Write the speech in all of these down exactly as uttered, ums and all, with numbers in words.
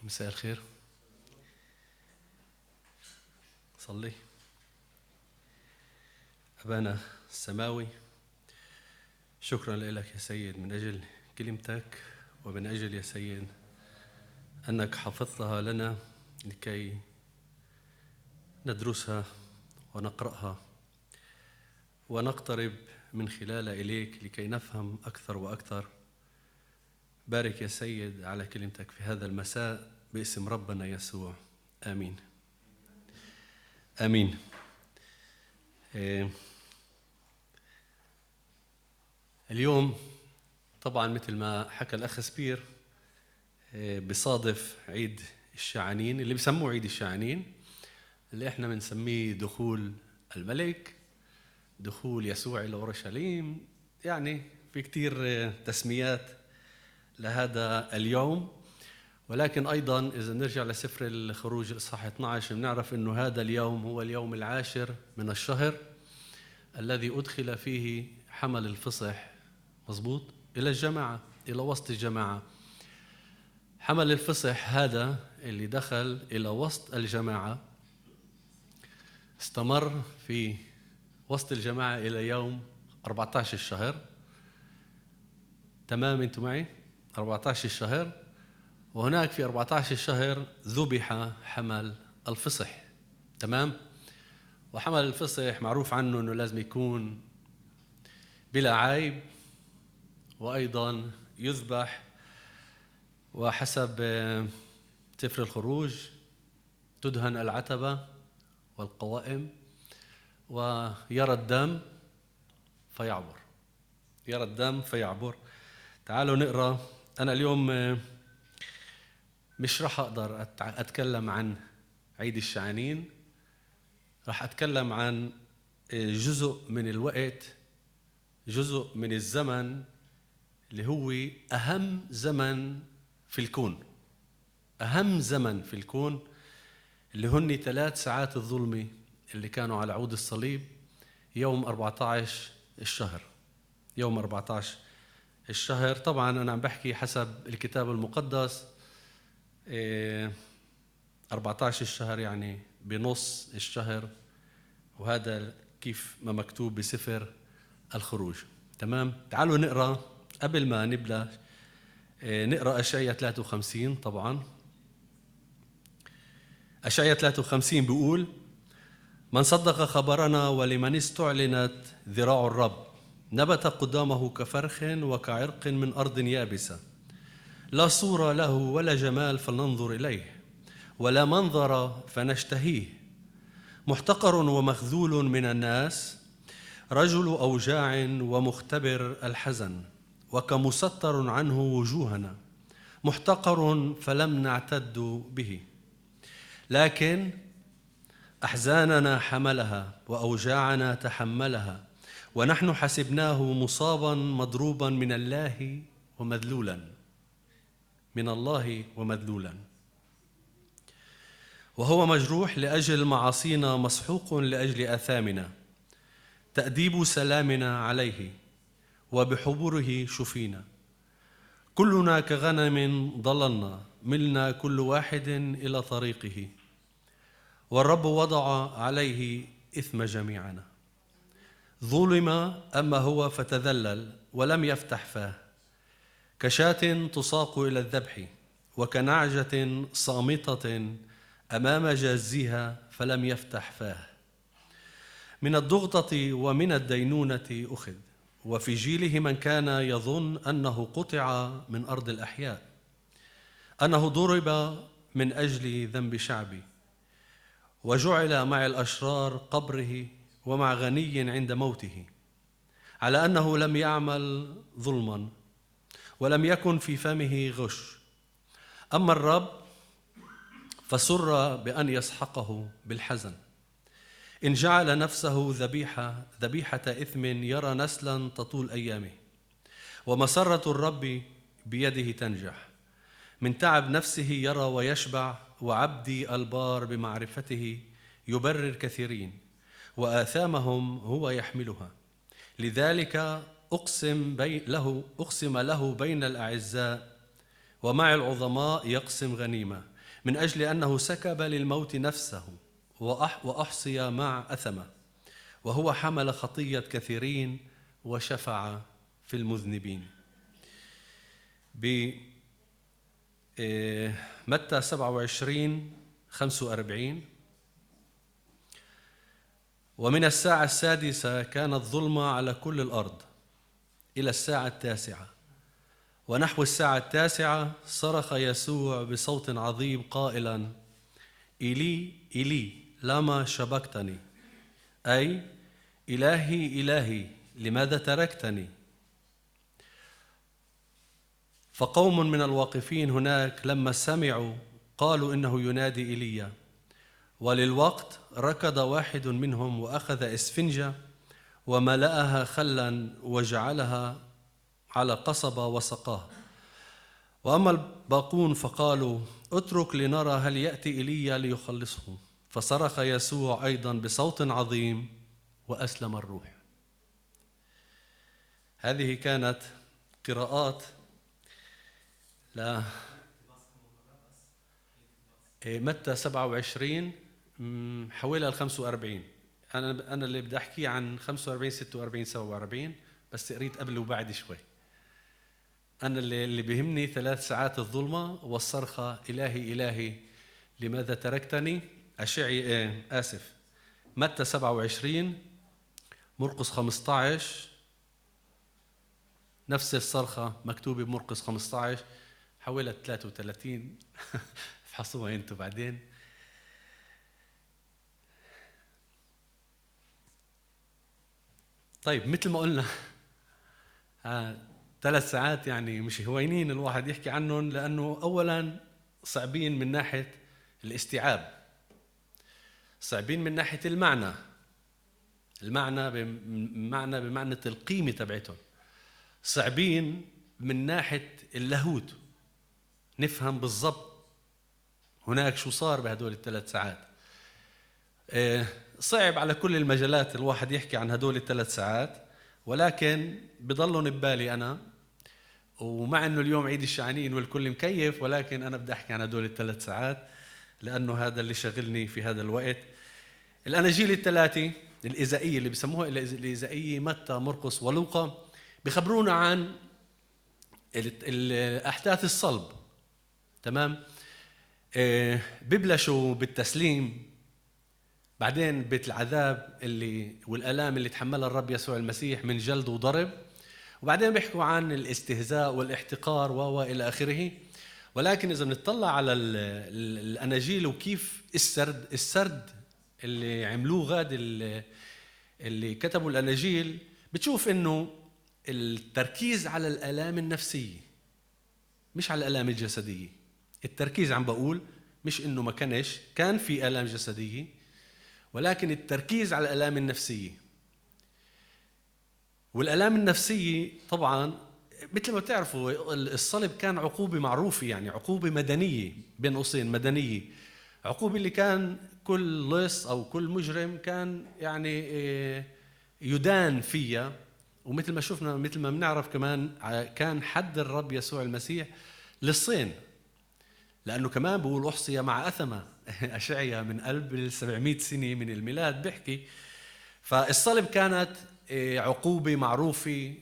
مساء الخير. صلي. أبانا السماوي، شكرا لك يا سيد من أجل كلمتك، ومن أجل يا سيد أنك حفظتها لنا لكي ندرسها ونقرأها ونقترب من خلال إليك لكي نفهم أكثر وأكثر. بارك يا سيد على كلمتك في هذا المساء باسم ربنا يسوع، آمين آمين. إيه اليوم طبعا مثل ما حكى الأخ سبير إيه بصادف عيد الشعانين، اللي بسموه عيد الشعانين، اللي احنا بنسميه دخول الملك، دخول يسوع إلى أورشليم. يعني في كتير تسميات لهذا اليوم، ولكن أيضا إذا نرجع لسفر الخروج الإصحاح اثني عشر بنعرف أنه هذا اليوم هو اليوم العاشر من الشهر الذي أدخل فيه حمل الفصح، مظبوط، إلى الجماعة، إلى وسط الجماعة. حمل الفصح هذا اللي دخل إلى وسط الجماعة استمر في وسط الجماعة إلى يوم أربعة عشر الشهر. تمام، أنتم معي؟ أربعة عشر الشهر، وهناك في أربعة عشر الشهر ذبح حمل الفصح. تمام. وحمل الفصح معروف عنه أنه لازم يكون بلا عيب، وأيضا يذبح، وحسب سفر الخروج تدهن العتبة والقوائم، ويرى الدم فيعبر، يرى الدم فيعبر. تعالوا نقرأ. أنا اليوم مش رح أقدر أتكلم عن عيد الشعانين، رح أتكلم عن جزء من الوقت، جزء من الزمن اللي هو أهم زمن في الكون، أهم زمن في الكون، اللي هن ثلاث ساعات الظلمة اللي كانوا على عود الصليب يوم أربعة عشر الشهر. يوم أربعة عشر الشهر، طبعا أنا عم بحكي حسب الكتاب المقدس، أربعة عشر الشهر يعني بنص الشهر، وهذا كيف ما مكتوب بسفر الخروج. تمام. تعالوا نقرأ قبل ما نبدأ، نقرأ أشعياء ثلاثة وخمسين. طبعا أشعياء ثلاثة وخمسين بيقول: من صدق خبرنا ولمن استعلنت ذراع الرب، نبت قدامه كفرخ وكعرق من أرض يابسة، لا صورة له ولا جمال فلننظر إليه، ولا منظر فنشتهيه، محتقر ومخذول من الناس، رجل أوجاع ومختبر الحزن، وكمستر عنه وجوهنا، محتقر فلم نعتد به، لكن أحزاننا حملها وأوجاعنا تحملها، ونحن حسبناه مصابا مضروبا من الله ومذلولا، من الله ومذلولا، وهو مجروح لأجل معاصينا، مسحوق لأجل آثامنا، تأديب سلامنا عليه، وبحبره شفينا. كلنا كغنم ضللنا، ملنا كل واحد إلى طريقه، والرب وضع عليه إثم جميعنا. ظلم أما هو فتذلل ولم يفتح فاه، كشاة تساق إلى الذبح، وكنعجة صامتة أمام جازها فلم يفتح فاه. من الضغطة ومن الدينونة أخذ، وفي جيله من كان يظن أنه قطع من أرض الأحياء، أنه ضرب من أجل ذنب شعبي، وجعل مع الأشرار قبره ومع غني عند موته، على أنه لم يعمل ظلما ولم يكن في فمه غش. أما الرب فسر بأن يسحقه بالحزن، إن جعل نفسه ذبيحة ذبيحة إثم يرى نسلا تطول أيامه، ومسرة الرب بيده تنجح، من تعب نفسه يرى ويشبع، وعبدي البار بمعرفته يبرر كثيرين، وآثامهم هو يحملها. لذلك أقسم بي له أقسم له بين الأعزاء، ومع العظماء يقسم غنيمة، من أجل أنه سكب للموت نفسه وأحصي مع أثمه، وهو حمل خطية كثيرين وشفع في المذنبين. بمتى سبعة وعشرين خمسة وأربعين: ومن الساعة السادسة كانت ظلمة على كل الأرض إلى الساعة التاسعة، ونحو الساعة التاسعة صرخ يسوع بصوت عظيم قائلا: إيلي إيلي لما شبكتني، أي إلهي إلهي لماذا تركتني؟ فقوم من الواقفين هناك لما سمعوا قالوا إنه ينادي إيليا. وللوقت ركض واحد منهم وأخذ إسفنجة وملأها خلا وجعلها على قصبة وسقاه. وأما الباقون فقالوا: اترك لنرى هل يأتي إيليا ليخلصه. فصرخ يسوع أيضا بصوت عظيم وأسلم الروح. هذه كانت قراءات لا متى سبعة وعشرين حوالي الخمسة وأربعين. أنا أنا اللي بدي أحكي عن خمسة وأربعين ستة وأربعين سبعة وأربعين، بس قريت قبل وبعد شوي. أنا اللي اللي بيهمني ثلاث ساعات الظلمة والصرخة: إلهي إلهي لماذا تركتني؟ أشعي إيه آسف متى سبعة وعشرين، مرقس خمسة عشر، نفس الصرخة مكتوبة بمرقس خمسة عشر حوالي ثلاثة وثلاثين. افحصوها انتوا بعدين. طيب مثل ما قلنا آه، ثلاث ساعات يعني مش هوينين الواحد يحكي عنهم، لأنه أولا صعبين من ناحية الاستيعاب، صعبين من ناحية المعنى المعنى بمعنى بمعنى القيمة تبعتهم، صعبين من ناحية اللاهوت، نفهم بالضبط هناك شو صار بهدول الثلاث ساعات. صعب على كل المجالات الواحد يحكي عن هدول الثلاث ساعات، ولكن بضلهم ببالي أنا، ومع أنه اليوم عيد الشعانين والكل مكيف، ولكن أنا بدي أحكي عن هدول الثلاث ساعات لأنه هذا اللي شغلني في هذا الوقت. الأناجيل الثلاثة الإزائية اللي بسموها الإزائية متى مرقس ولوقا بخبرونا عن أحداث الصلب. تمام. ببلشوا بالتسليم، بعدين بيت العذاب اللي والآلام اللي تحملها الرب يسوع المسيح من جلد وضرب، وبعدين بيحكوا عن الاستهزاء والاحتقار وإلى آخره. ولكن إذا بنطلع على الأناجيل وكيف السرد السرد اللي عملوه غاد اللي كتبوا الأناجيل، بتشوف إنه التركيز على الآلام النفسية مش على الآلام الجسدية. التركيز عم بقول مش إنه ما كانش كان في آلام جسدية، ولكن التركيز على الآلام النفسية. والآلام النفسية طبعاً مثل ما تعرفوا الصلب كان عقوبة معروفة، يعني عقوبة مدنية بين قوسين مدنية، عقوبة اللي كان كل لص أو كل مجرم كان يعني يدان فيها. ومثل ما شفنا مثل ما بنعرف كمان كان حد الرب يسوع المسيح للصين، لأنه كمان بقول أحصي مع أثمة أشعيا من قلب السبعمائة سنة من الميلاد بيحكي. فالصلب كانت عقوبة معروفة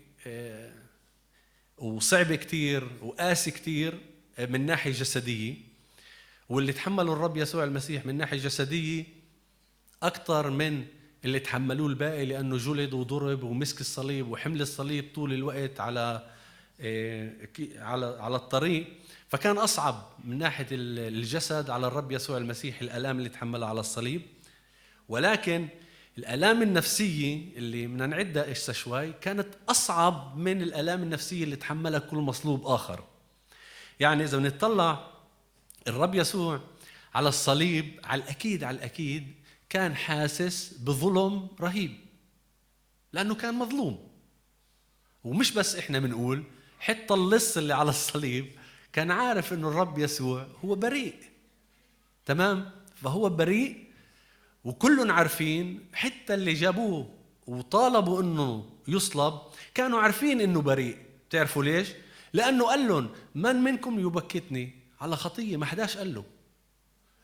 وصعبة كتير وقاسي كتير من ناحية جسدية، واللي تحملوا الرب يسوع المسيح من ناحية جسدية أكتر من اللي تحملوه الباقي، لأنه جلد وضرب ومسك الصليب وحمل الصليب طول الوقت على على على الطريق. فكان أصعب من ناحية الجسد على الرب يسوع المسيح الآلام اللي تحملها على الصليب. ولكن الآلام النفسية اللي بدنا نعدها إيش شوي كانت أصعب من الآلام النفسية اللي تحملها كل مصلوب آخر. يعني إذا بنطلع الرب يسوع على الصليب، على الأكيد على الأكيد كان حاسس بظلم رهيب، لأنه كان مظلوم. ومش بس إحنا بنقول، حتى اللص اللي على الصليب كان عارف إنه الرب يسوع هو بريء. تمام. فهو بريء وكلهم عارفين، حتى اللي جابوه وطالبوا إنه يصلب كانوا عارفين إنه بريء. تعرفوا ليش؟ لأنه قال لهم: من منكم يبكتني على خطية؟ ما حداش قال له.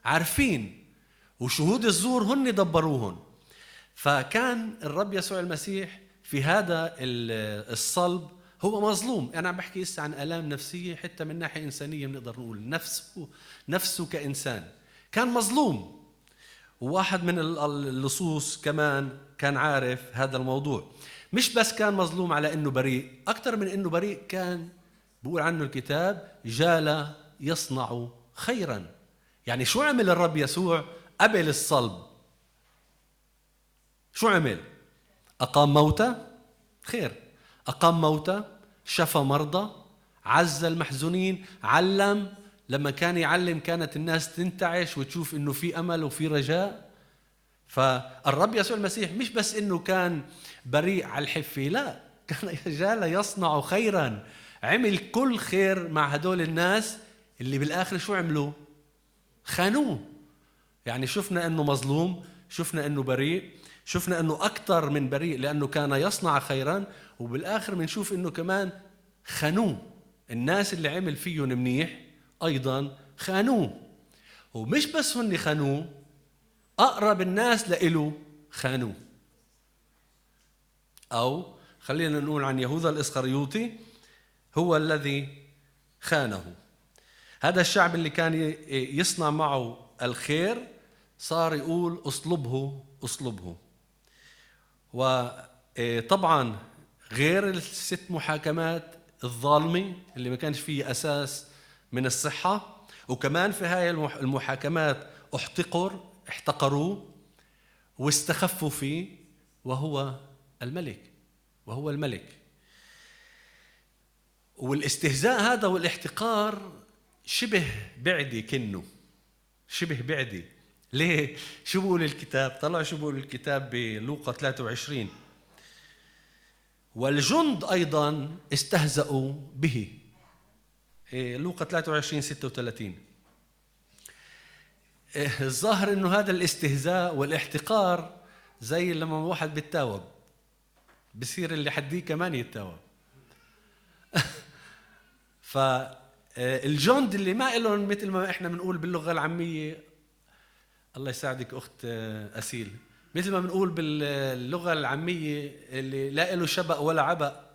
عارفين، وشهود الزور هن دبروهن. فكان الرب يسوع المسيح في هذا الصلب هو مظلوم. أنا عم بحكي لسه عن آلام نفسية، حتى من ناحية إنسانية بنقدر نقول نفسه نفسه كإنسان كان مظلوم. وواحد من اللصوص كمان كان عارف هذا الموضوع. مش بس كان مظلوم على إنه بريء، أكثر من إنه بريء كان بقول عنه الكتاب جال يصنع خيرا. يعني شو عمل الرب يسوع قبل الصلب؟ شو عمل؟ أقام موتى، خير، أقام موتى، شفى مرضى، عز المحزونين، علم. لما كان يعلم كانت الناس تنتعش وتشوف إنه في أمل وفي رجاء. فالرب يسوع المسيح مش بس إنه كان بريء على الحفة، لا، كان جال يصنع خيرا. عمل كل خير مع هدول الناس اللي بالآخر شو عملوا؟ خانوه. يعني شفنا إنه مظلوم، شفنا إنه بريء، شفنا إنه أكثر من بريء لأنه كان يصنع خيرا، وبالآخر بنشوف إنه كمان خانوه. الناس اللي عمل فيهم منيح أيضا خانوه. ومش بس هن خانوه، أقرب الناس لإله خانوه. أو خلينا نقول عن يهوذا الإسخريوطي هو الذي خانه. هذا الشعب اللي كان يصنع معه الخير صار يقول أصلبه أصلبه. وطبعا غير الست محاكمات الظالمة اللي ما كانش فيه أساس من الصحة، وكمان في هاي المحاكمات احتقر احتقروه واستخفوا فيه، وهو الملك وهو الملك. والاستهزاء هذا والاحتقار شبه بعدي، كنه شبه بعدي. ليه؟ شو بقول الكتاب؟ طلع شو بقول الكتاب بلوقا ثلاثة وعشرين: والجند أيضا استهزأوا به. لوقا ثلاثة وعشرين ستة وثلاثين. الظاهر إنه هذا الاستهزاء والاحتقار زي لما واحد بيتاوب بصير اللي حديه كمان يتاوب. فالجند اللي ما إلهم مثل ما إحنا بنقول باللغة العامية، الله يساعدك أخت أسيل، مثل ما بنقول باللغة العامية اللي لا له شبأ ولا عبأ.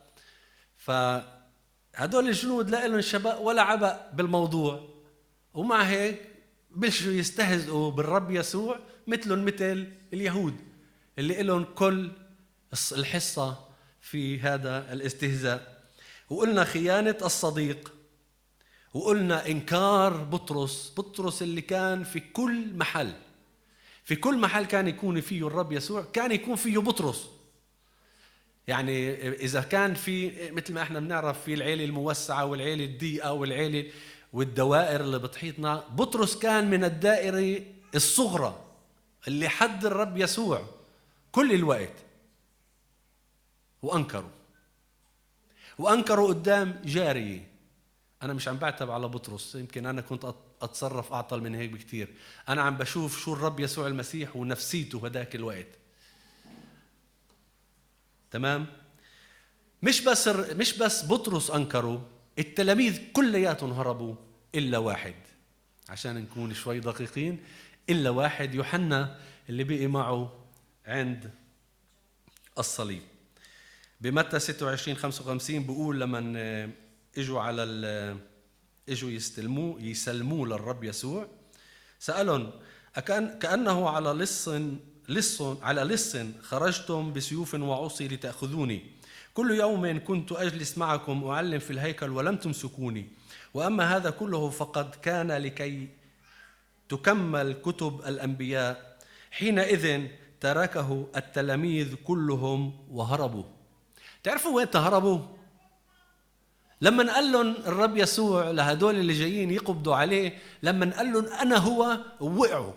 فهدول الجنود لا لهم شبأ ولا عبأ بالموضوع، ومع هيك بلشوا يستهزئوا بالرب يسوع مثلهم مثل اليهود اللي لهم كل الحصة في هذا الاستهزاء. وقلنا خيانة الصديق، وقلنا إنكار بطرس. بطرس اللي كان في كل محل، في كل محل كان يكون فيه الرب يسوع كان يكون فيه بطرس. يعني إذا كان في مثل ما احنا بنعرف في العيلة الموسعة والعيلة الضيقة والعيلة والدوائر اللي بتحيطنا، بطرس كان من الدائرة الصغرى اللي حد الرب يسوع كل الوقت. وأنكروا وأنكروا قدام جارية. أنا مش عم بعتب على بطرس، يمكن أنا كنت أتصرف أعطل من هيك بكتير. أنا عم بشوف شو الرب يسوع المسيح ونفسيته هداك الوقت. تمام؟ مش بس مش بس بطرس أنكروا، التلاميذ كلياتهم هربوا إلا واحد. عشان نكون شوي دقيقين، إلا واحد، يوحنا اللي بقي معه عند الصليب. بمتى ستة وعشرين خمسة وخمسين بيقول لما اجوا على اجوا يستلموه يسلموه للرب يسوع، سألهم: أكان كأنه على لص لص على لص خرجتم بسيوف وعصي لتأخذوني؟ كل يوم كنت أجلس معكم أعلم في الهيكل ولم تمسكوني، وأما هذا كله فقد كان لكي تكمل كتب الأنبياء. حينئذ تركه التلاميذ كلهم وهربوا. تعرفوا وين هربوا؟ لما قال لهم الرب يسوع لهدول اللي جايين يقبضوا عليه، لما قال لهم أنا هو، وقعوا.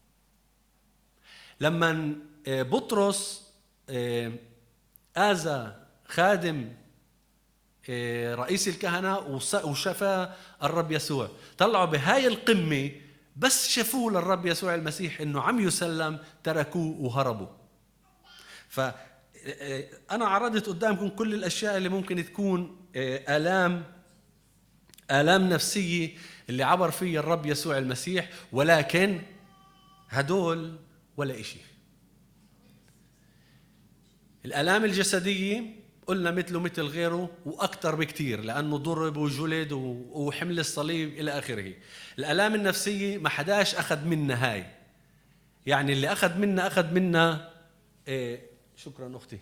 لما بطرس آذى خادم رئيس الكهنة وشفى الرب يسوع، طلعوا بهاي القمة، بس شافوه للرب يسوع المسيح إنه عم يسلم تركوه وهربوا. فأنا عرضت قدامكم كل الأشياء اللي ممكن تكون آلام آلام نفسية اللي عبر فيه الرب يسوع المسيح، ولكن هدول ولا إشي. الآلام الجسدية قلنا مثله مثل غيره وأكتر بكتير، لأنه ضرب وجلد وحمل الصليب إلى آخره. الآلام النفسية ما حداش أخذ منا هاي، يعني اللي أخذ منا أخذ منا إيه. شكرا أختي.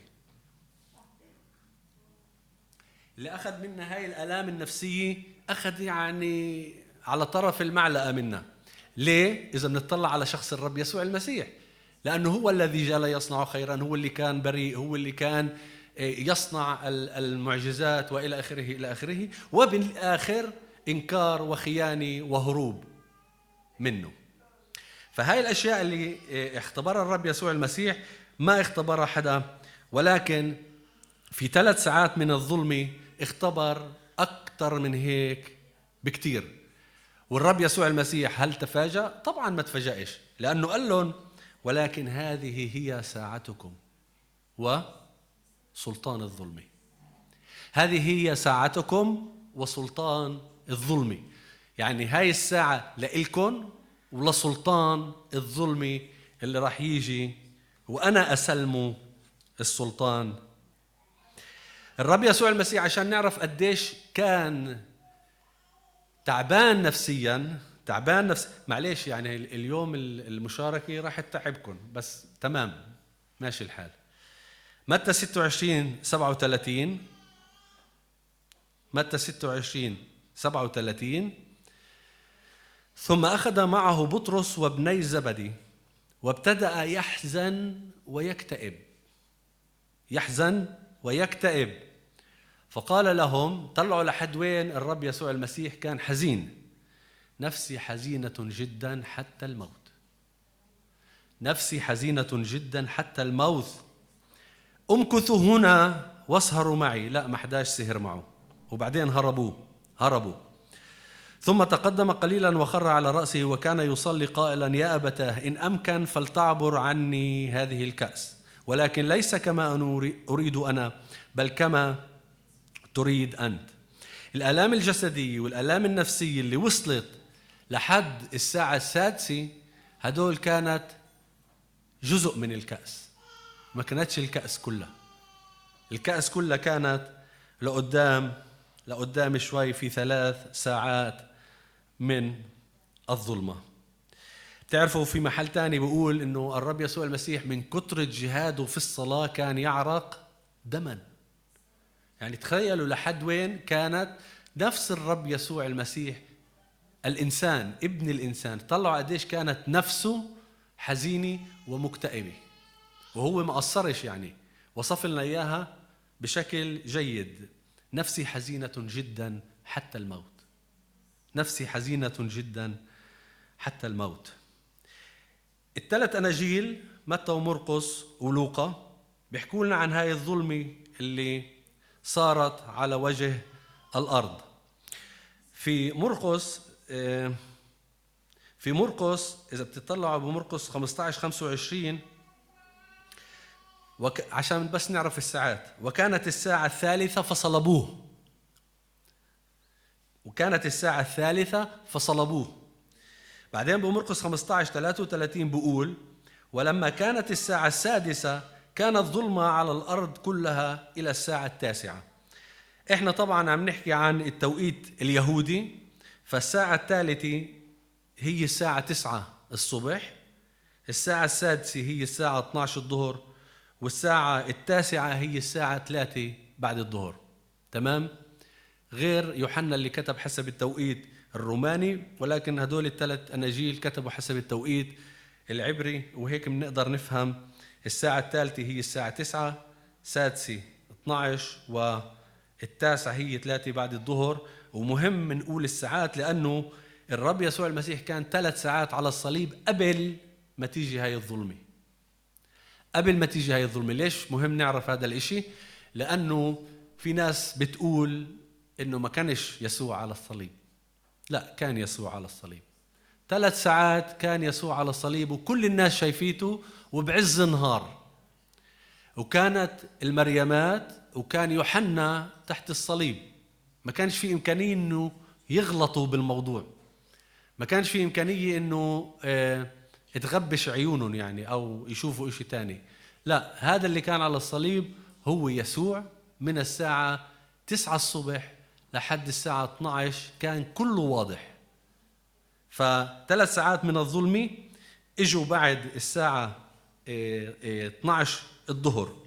اللي أخذ منا هاي الآلام النفسية أخذ يعني على طرف المعلقة منا. ليه؟ إذا بنطلع على شخص الرب يسوع المسيح، لأنه هو الذي جاء يصنع خيرا، هو اللي كان بريء، هو اللي كان يصنع المعجزات وإلى آخره إلى آخره، وبالآخر إنكار وخيانة وهروب منه. فهاي الأشياء اللي اختبرها الرب يسوع المسيح ما اختبرها حدا، ولكن في ثلاث ساعات من الظلم اختبر أكثر من هيك بكتير. والرب يسوع المسيح هل تفاجأ؟ طبعا ما تفاجأش، لأنه قال لهم ولكن هذه هي ساعتكم وسلطان الظلم. هذه هي ساعتكم وسلطان الظلم، يعني هاي الساعة لإلكم ولسلطان الظلم اللي راح يجي، وأنا أسلمه السلطان. الرب يسوع المسيح عشان نعرف قديش كان تعبان نفسيا، تعبان نفس معليش يعني اليوم المشاركة راح تتعبكم، بس تمام ماشي الحال. متى ستة وعشرين سبعة وثلاثين، متى ستة وعشرين سبعة وثلاثين: ثم أخذ معه بطرس وابني زبدي وابتدأ يحزن ويكتئب، يحزن ويكتئب، فقال لهم، طلعوا لحد وين الرب يسوع المسيح كان حزين: نفسي حزينة جدا حتى الموت، نفسي حزينة جدا حتى الموت، امكثوا هنا واسهروا معي. لا ما حداش سهر معه، وبعدين هربوا هربوا ثم تقدم قليلا وخر على رأسه وكان يصلي قائلا: يا أبتاه إن أمكن فلتعبر عني هذه الكأس، ولكن ليس كما أنا أريد أنا بل كما تريد أنت. الآلام الجسدية والآلام النفسية اللي وصلت لحد الساعة السادسة هدول كانت جزء من الكأس، ما كانتش الكأس كلها. الكأس كلها كانت لقدام لقدام شوي في ثلاث ساعات من الظلمة. تعرفوا في محل تاني بيقول إنه الرب يسوع المسيح من كتر جهاده في الصلاة كان يعرق دما. يعني تخيلوا لحد وين كانت نفس الرب يسوع المسيح الإنسان ابن الإنسان، طلعوا قديش كانت نفسه حزينة ومكتئبة، وهو ما قصرش، يعني وصف لنا إياها بشكل جيد: نفسي حزينة جدا حتى الموت، نفسي حزينة جدا حتى الموت. الثلاث أناجيل متى ومرقس ولوقا بيحكوا لنا عن هاي الظلمة اللي صارت على وجه الأرض. في مرقس في مرقس إذا بتطلعوا بمرقس خمسة عشر خمسة وعشرين، وك... عشان بس نعرف الساعات: وكانت الساعة الثالثة فصلبوه، وكانت الساعة الثالثة فصلبوه. بعدين بمرقس خمسة عشر ثلاثة وثلاثين بقول: ولما كانت الساعة السادسة كانت ظلمة على الأرض كلها إلى الساعة التاسعة. إحنا طبعا عم نحكي عن التوقيت اليهودي، فالساعة الثالثة هي الساعة تسعة الصبح، الساعة السادسة هي الساعة اثني عشر الظهر، والساعة التاسعة هي الساعة ثلاثة بعد الظهر. تمام؟ غير يوحنا اللي كتب حسب التوقيت الروماني، ولكن هدول الثلاث أناجيل كتبوا حسب التوقيت العبري، وهيك بنقدر نفهم الساعة الثالثة هي الساعة تسعة، السادسة اثني عشر، والتاسعة هي ثلاثة بعد الظهر. ومهم نقول الساعات لأنه الرب يسوع المسيح كان ثلاث ساعات على الصليب قبل ما تيجي هاي الظلمة، قبل ما تيجي هاي الظلمة. ليش مهم نعرف هذا الاشي؟ لأنه في ناس بتقول إنه ما كانش يسوع على الصليب. لا، كان يسوع على الصليب ثلاث ساعات، كان يسوع على الصليب وكل الناس شايفيته وبعز النهار، وكانت المريمات وكان يوحنا تحت الصليب، ما كانش في إمكانية إنه يغلطوا بالموضوع. ما كانش في إمكانية إنه اه تغبش عيونهم يعني أو يشوفوا إشي تاني. لا، هذا اللي كان على الصليب هو يسوع. من الساعة تسعة الصبح لحد الساعة اثني عشر كان كله واضح. فثلاث ساعات من الظلمة اجوا بعد الساعة اثني عشر الظهر.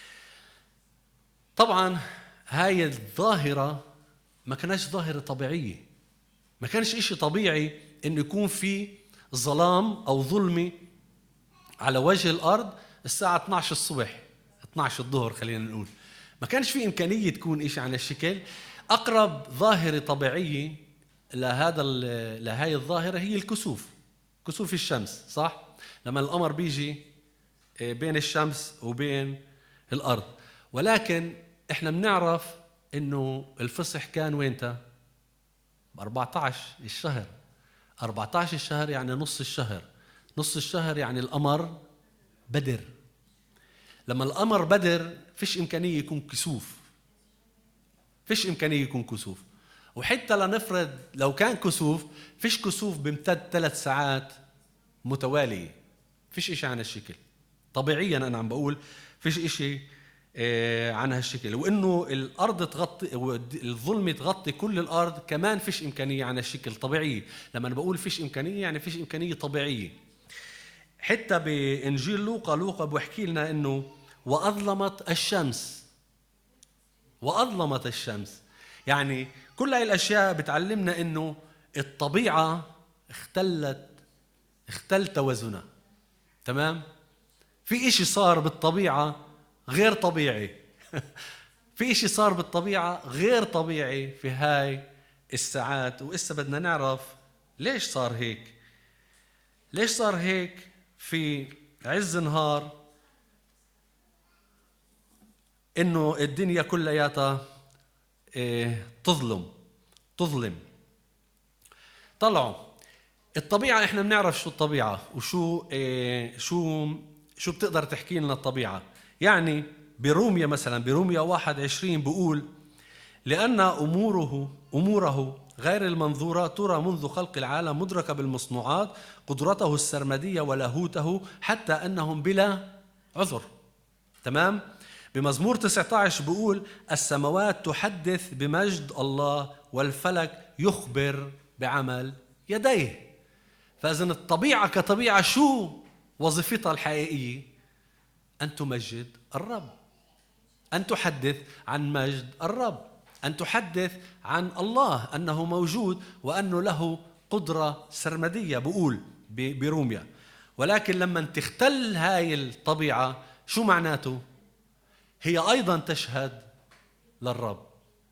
طبعا هاي الظاهرة ما كانش ظاهرة طبيعية، ما كانش إشي طبيعي إنه يكون في ظلام أو ظلمة على وجه الأرض الساعة اثني عشر الصبح اثني عشر الظهر. خلينا نقول ما كانش في إمكانية تكون إشي على الشكل. أقرب ظاهرة طبيعية لهذا لهاي الظاهرة هي الكسوف، كسوف الشمس، صح؟ لما القمر بيجي بين الشمس وبين الأرض. ولكن إحنا بنعرف إنه الفصح كان وينتا؟ ب أربعة عشر الشهر. أربعة عشر الشهر يعني نص الشهر، نص الشهر يعني القمر بدر. لما القمر بدر فيش إمكانية يكون كسوف، فيش إمكانية يكون كسوف. وحتى لنفرض لو كان كسوف، فيش كسوف بامتد ثلاث ساعات متوالية، فيش إشي عن الشكل. طبيعيا أنا عم بقول فيش إشي عن هالشكل. وإنه الأرض تغطي، الظلمة تغطي كل الأرض، كمان فيش إمكانية عن الشكل طبيعية. لما أنا بقول فيش إمكانية يعني فيش إمكانية طبيعية. حتى بإنجيل لوقا لوقا بيحكي لنا إنه وأظلمت الشمس، وأظلمت الشمس. يعني كل هاي الأشياء بتعلمنا إنه الطبيعة اختلت، اختل توازنها. تمام؟ في إشي صار بالطبيعة غير طبيعي في إشي صار بالطبيعة غير طبيعي في هاي الساعات. وإسا بدنا نعرف ليش صار هيك. ليش صار هيك في عز نهار إنه الدنيا كلياتها إيه تظلم تظلم طلعوا الطبيعة. إحنا بنعرف شو الطبيعة وشو إيه شو شو بتقدر تحكي لنا الطبيعة. يعني بروميا مثلا، بروميا واحد عشرين بقول لأن أموره أموره غير المنظورة ترى منذ خلق العالم، مدركة بالمصنوعات، قدرته السرمدية ولاهوته، حتى أنهم بلا عذر. تمام؟ بمزمور تسعة عشر بقول السماوات تحدث بمجد الله والفلك يخبر بعمل يديه. فإذن الطبيعة كطبيعة شو وظيفتها الحقيقية؟ أن تمجد الرب، أن تحدث عن مجد الرب، أن تحدث عن الله أنه موجود وأنه له قدرة سرمدية بقول بروميا. ولكن لما تختل هاي الطبيعة شو معناته؟ هي أيضا تشهد للرب.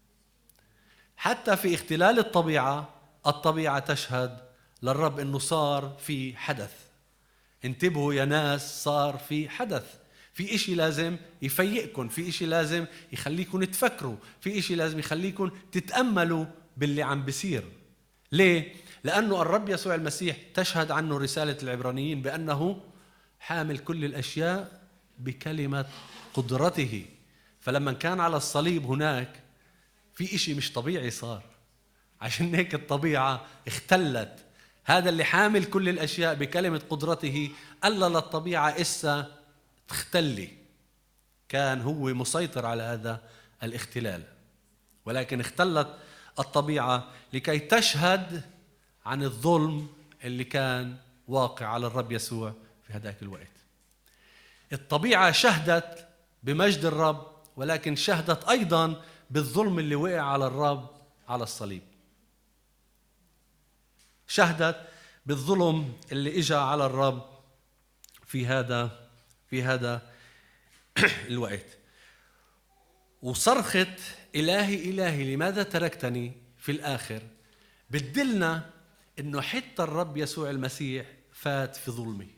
حتى في اختلال الطبيعة، الطبيعة تشهد للرب إنه صار في حدث. انتبهوا يا ناس، صار في حدث، في إشي لازم يفيقكم، في إشي لازم يخليكم تفكروا، في إشي لازم يخليكم تتأملوا باللي عم بيصير. ليه؟ لأنه الرب يسوع المسيح تشهد عنه رسالة العبرانيين بأنه حامل كل الأشياء بكلمة قدرته. فلما كان على الصليب هناك في إشي مش طبيعي صار، عشان هيك الطبيعة اختلت. هذا اللي حامل كل الأشياء بكلمة قدرته ألا للطبيعة إسا تختلي. كان هو مسيطر على هذا الاختلال، ولكن اختلت الطبيعة لكي تشهد عن الظلم اللي كان واقع على الرب يسوع في هذاك الوقت. الطبيعة شهدت بمجد الرب، ولكن شهدت أيضا بالظلم اللي وقع على الرب على الصليب. شهدت بالظلم اللي اجى على الرب في هذا في هذا الوقت. وصرخت إلهي إلهي لماذا تركتني في الآخر بتدلنا إنه حتى الرب يسوع المسيح فات في ظلمي.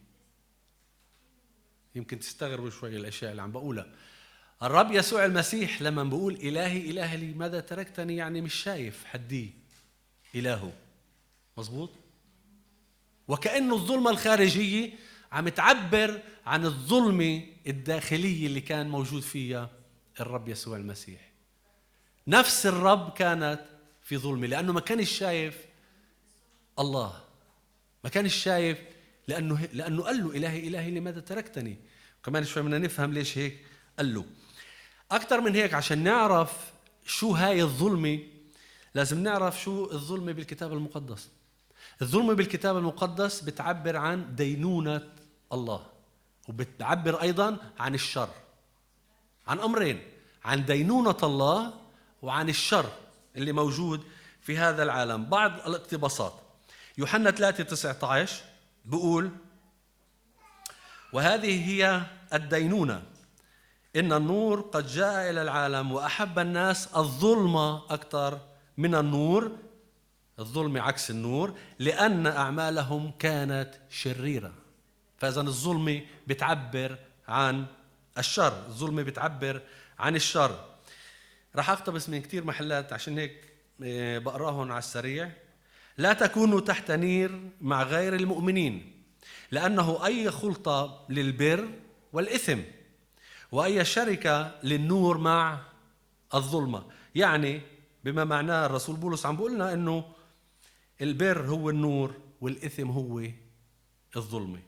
يمكن تستغربوا شوي الأشياء اللي عم بقولها. الرب يسوع المسيح لما بقول إلهي إلهي لماذا تركتني يعني مش شايف حدي إلهه، مظبوط؟ وكأنه الظلمة الخارجية عم تعبر عن الظلمة الداخلية اللي كان موجود فيها الرب يسوع المسيح. نفس الرب كانت في ظلمة لأنه ما كانش شايف الله، ما كانش شايف، لأنه لأنه قال له إلهي إلهي لماذا تركتني. كمان شوي بدنا نفهم ليش هيك قال له. أكتر من هيك عشان نعرف شو هاي الظلمة لازم نعرف شو الظلمة بالكتاب المقدس. الظلمة بالكتاب المقدس بتعبر عن دينونة الله، وبتعبر أيضا عن الشر، عن أمرين، عن دينونة الله وعن الشر اللي موجود في هذا العالم. بعض الاقتباسات، يوحنا ثلاثة تسعة عشر بيقول: وهذه هي الدينونة، إن النور قد جاء إلى العالم وأحب الناس الظلمة أكثر من النور، الظلم عكس النور، لأن أعمالهم كانت شريرة. فإذن الظلمة بتعبر عن الشر، الظلمة بتعبر عن الشر. رح أقتبس من كتير محلات عشان هيك بقراهم على السريع. لا تكونوا تحت نير مع غير المؤمنين، لأنه أي خلطة للبر والإثم، وأي شركة للنور مع الظلمة. يعني بما معناه الرسول بولس عم بيقول لنا إنه البر هو النور والإثم هو الظلمة.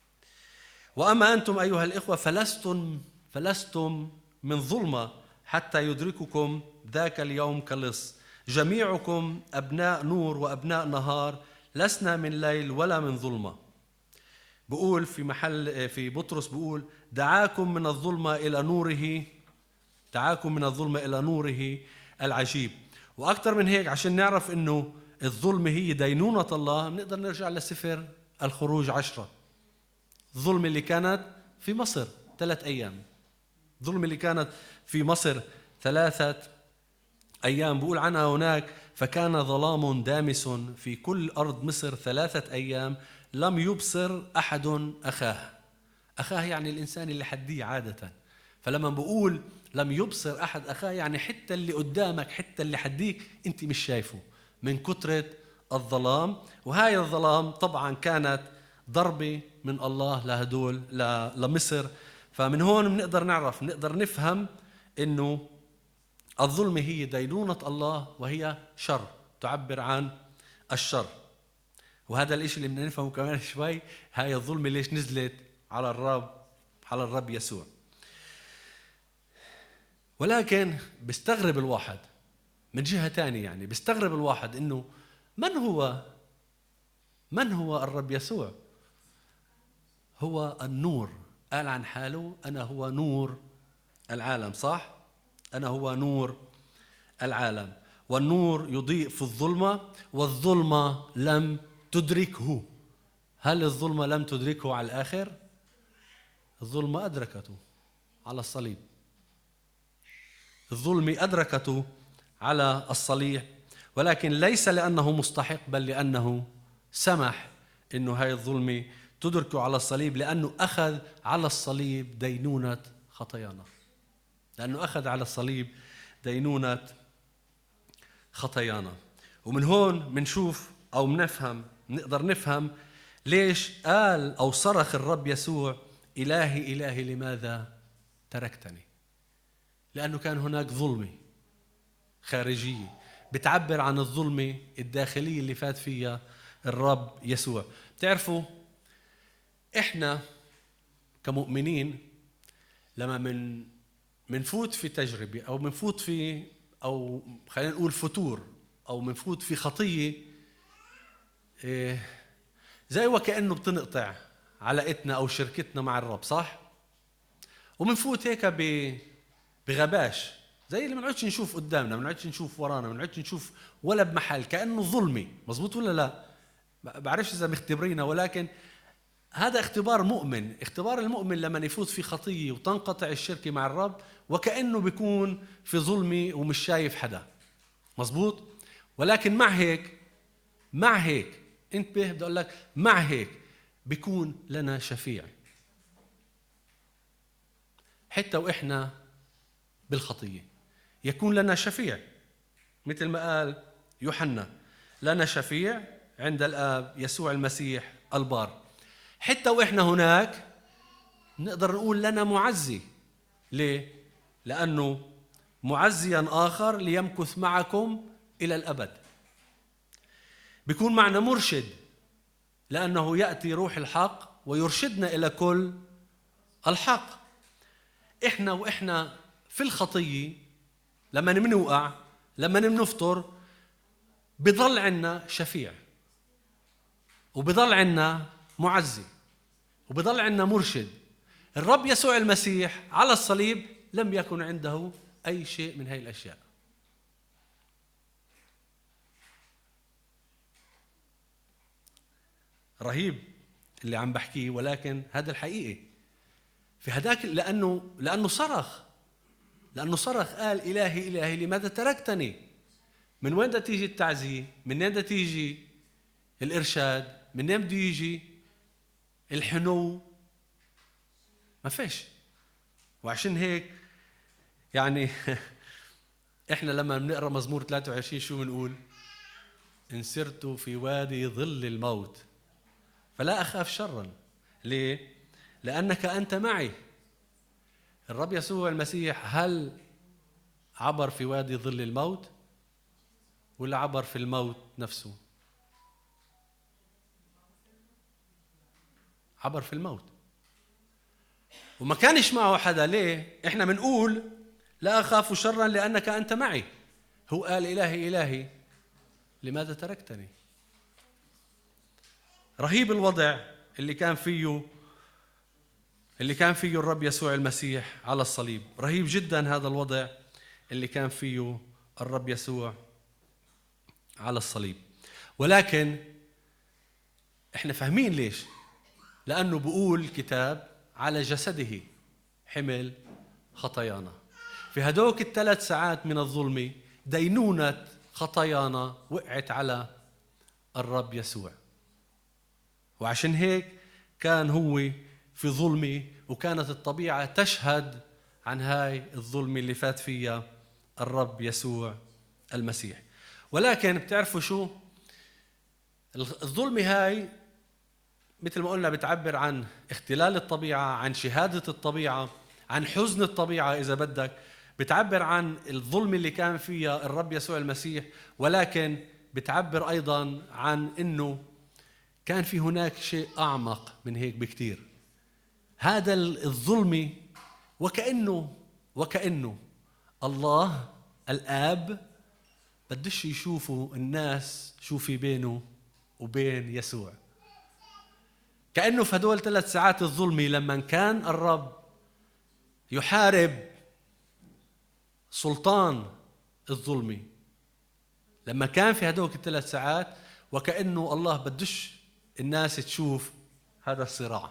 وأما أنتم أيها الإخوة فلستم فلستم من ظلمة حتى يدرككم ذاك اليوم كلص. جميعكم أبناء نور وأبناء نهار، لسنا من ليل ولا من ظلمة. بقول في محل في بطرس بقول: دعاكم من الظلمة إلى نوره، دعاكم من الظلمة إلى نوره العجيب. وأكثر من هيك عشان نعرف إنه الظلمة هي دينونة الله، نقدر نرجع لسفر الخروج عشرة. الظلمة اللي كانت في مصر ثلاث أيام، الظلمة اللي كانت في مصر ثلاثة أيام، بقول عنها هناك: فكان ظلام دامس في كل أرض مصر ثلاثة أيام، لم يبصر أحد أخاه. أخاه يعني الإنسان اللي حديه عادة. فلما بقول لم يبصر أحد أخاه يعني حتى اللي قدامك، حتى اللي حديك أنت مش شايفه من كترة الظلام. وهاي الظلام طبعا كانت ضربة من الله لهدول لمصر. فمن هون بنقدر نعرف، نقدر نفهم إنه الظلمة هي دينونة الله، وهي شر، تعبر عن الشر. وهذا الإشي اللي بدنا نفهمه كمان شوي، هاي الظلمة ليش نزلت على الرب على الرب يسوع. ولكن بيستغرب الواحد من جهة تانية، يعني بيستغرب الواحد إنه من هو من هو الرب يسوع؟ هو النور، قال عن حاله: أنا هو نور العالم، صح؟ أنا هو نور العالم، والنور يضيء في الظلمة والظلمة لم تدركه. هل الظلمة لم تدركه على الآخر؟ الظلمة أدركته على الصليب، الظلمة أدركته على الصليب، ولكن ليس لأنه مستحق، بل لأنه سمح إنه هاي الظلمة تدركه على الصليب، لأنه أخذ على الصليب دينونة خطايانا، لأنه أخذ على الصليب دينونة خطايانا. ومن هون منشوف أو منفهم، نقدر نفهم ليش قال أو صرخ الرب يسوع: إلهي إلهي لماذا تركتني؟ لأنه كان هناك ظلمة خارجية بتعبر عن الظلمة الداخلية اللي فات فيها الرب يسوع. بتعرفوا إحنا كمؤمنين لما من منفوت في تجربة أو منفوت في أو خلينا نقول فتور أو منفوت في خطية، إيه زي وكأنه بتنقطع علاقتنا أو شركتنا مع الرب، صح؟ ومنفوت هيك بغباش، زي اللي منعودش نشوف قدامنا، منعودش نشوف ورانا، منعودش نشوف ولا بمحل، كأنه ظلمي. مظبوط ولا لا؟ بعرفش إذا مختبرينها، ولكن هذا اختبار مؤمن. اختبار المؤمن لما يفوت في خطية وتنقطع الشركة مع الرب، وكأنه بيكون في ظلمة ومش شايف حدا. مظبوط؟ ولكن مع هيك مع هيك انتبه، بدي أقول لك، مع هيك بيكون لنا شفيع حتى وإحنا بالخطية، يكون لنا شفيع مثل ما قال يوحنا: لنا شفيع عند الآب يسوع المسيح البار. حتى وإحنا هناك نقدر نقول لنا معزي. ليه؟ لأنه معزيا آخر ليمكث معكم إلى الأبد. بيكون معنا مرشد لأنه يأتي روح الحق ويرشدنا إلى كل الحق. إحنا وإحنا في الخطية لما نوقع، لما نفطر، بضل عنا شفيع، وبضل عنا معزي، وبضل عنا مرشد. الرب يسوع المسيح على الصليب لم يكن عنده أي شيء من هذه الأشياء. رهيب اللي عم بحكيه، ولكن هذا الحقيقي في هداك، لأنه لأنه صرخ لأنه صرخ قال: إلهي إلهي لماذا تركتني؟ من وين بدها تيجي التعزية؟ من وين بدها تيجي الإرشاد؟ من وين بده يجي الحنو؟ ما فيش. وعشان هيك يعني إحنا لما بنقرأ مزمور ثلاثة وعشرين شو بنقول؟ إن سرت في وادي ظل الموت فلا أخاف شرا. ليه؟ لأنك أنت معي. الرب يسوع المسيح هل عبر في وادي ظل الموت ولا عبر في الموت نفسه؟ عبر في الموت وما كانش معه حدا. ليه؟ إحنا بنقول لا أخاف شرا لأنك أنت معي. هو قال: إلهي إلهي لماذا تركتني؟ رهيب الوضع اللي كان فيه اللي كان فيه الرب يسوع المسيح على الصليب. رهيب جدا هذا الوضع اللي كان فيه الرب يسوع على الصليب. ولكن احنا فاهمين ليش. لأنه بقول الكتاب: على جسده حمل خطايانا. في هدوك الثلاث ساعات من الظلم دينونة خطايانا وقعت على الرب يسوع. وعشان هيك كان هو في ظلمه، وكانت الطبيعة تشهد عن هاي الظلم اللي فات فيها الرب يسوع المسيح. ولكن بتعرفوا شو الظلم هاي؟ مثل ما قلنا بتعبر عن اختلال الطبيعة، عن شهادة الطبيعة، عن حزن الطبيعة إذا بدك. بتعبر عن الظلم اللي كان فيها الرب يسوع المسيح، ولكن بتعبر أيضا عن إنه كان في هناك شيء أعمق من هيك بكتير. هذا الظلم وكأنه وكأنه الله الآب بدش يشوفوا الناس شو في بينه وبين يسوع. كأنه في هدول ثلاث ساعات الظلم لما كان الرب يحارب سلطان الظلم، لما كان في هدول الثلاث ساعات، وكأنه الله بدش الناس تشوف هذا الصراع،